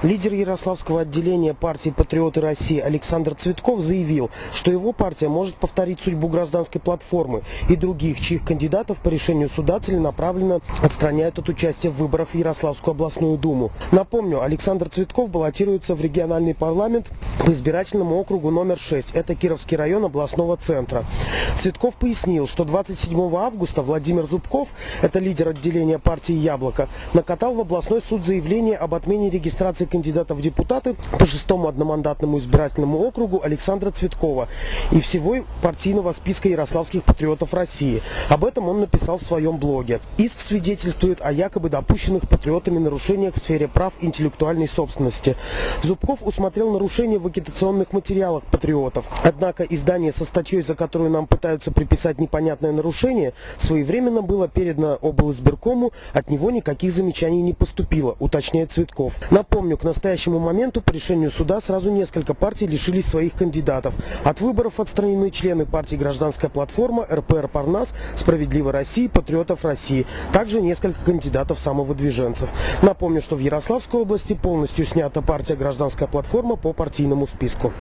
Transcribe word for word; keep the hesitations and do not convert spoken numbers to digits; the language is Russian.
Лидер Ярославского отделения партии «Патриоты России» Александр Цветков заявил, что его партия может повторить судьбу гражданской платформы и других, чьих кандидатов по решению суда целенаправленно отстраняют от участия в выборах в Ярославскую областную думу. Напомню, Александр Цветков баллотируется в региональный парламент по избирательному округу номер шесть. Это Кировский район областного центра. Цветков пояснил, что двадцать седьмого августа Владимир Зубков, это лидер отделения партии «Яблоко», накатал в областной суд заявление об отмене регистрации кандидатов в депутаты по шестому одномандатному избирательному округу Александра Цветкова и всего партийного списка ярославских патриотов России. Об этом он написал в своем блоге. Иск свидетельствует о якобы допущенных патриотами нарушениях в сфере прав интеллектуальной собственности. Зубков усмотрел нарушения в агитационных материалах патриотов. Однако издание со статьей, за которую нам пытаются приписать непонятное нарушение, своевременно было передано облизбиркому, от него никаких замечаний не поступило, уточняет Цветков. Напомню, к настоящему моменту по решению суда сразу несколько партий лишились своих кандидатов. От выборов отстранены члены партий «Гражданская платформа», эр пэ эр «Парнас», «Справедливой России», «Патриотов России». Также несколько кандидатов-самовыдвиженцев. Напомню, что в Ярославской области полностью снята партия «Гражданская платформа» по партийному списку.